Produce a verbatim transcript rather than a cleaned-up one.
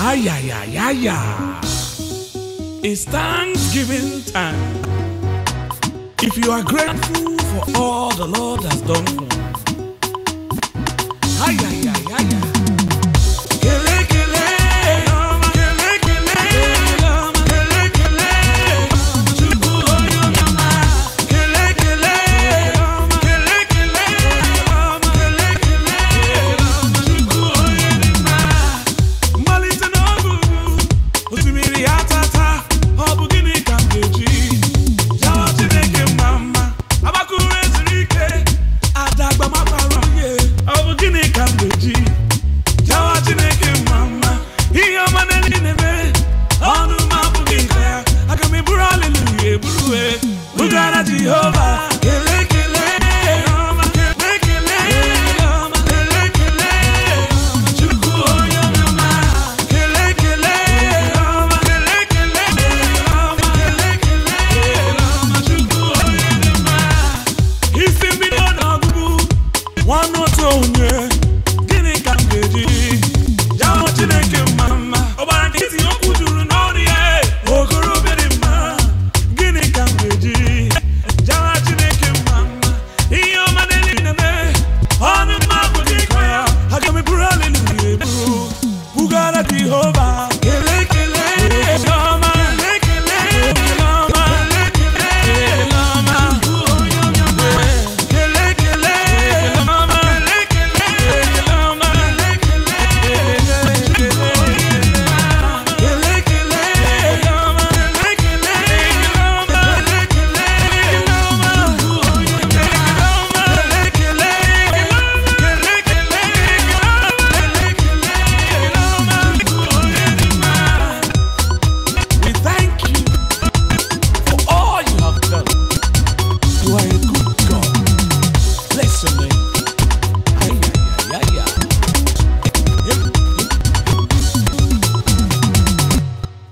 Ay, ay, ay, ay, ay. It's Thanksgiving time. If you are grateful for all the Lord has done for you. Ay, ay, ay, ay, ay. Kele, kele, kele, kele, kele, kele. Chukwu onye ọma. Kele, kele, kele, kele, kele, kele. Chukwu onye ọma. Mmalite n'ọgụ, osimiri atata, ọ bụ gịnị ka m ga-eji? Jawa Chineke mma mma, agbakụrụ ezuru ike, adagba makwara ihe, ọ bụ gịnị ka m ga-eji? Jawa Chineke mma mma, ihe ọma niile na-eme, ọnụ m abụghị nke ya, aga m eburu haleluya eburu e, bugara Jehova. Kele kele, kele kele, kele kele, Chukwu onye ọma. Kele kele, kele kele, kele kele, Chukwu onye ọma. Isi mbido na ọgụgụ, nwanne otu onye.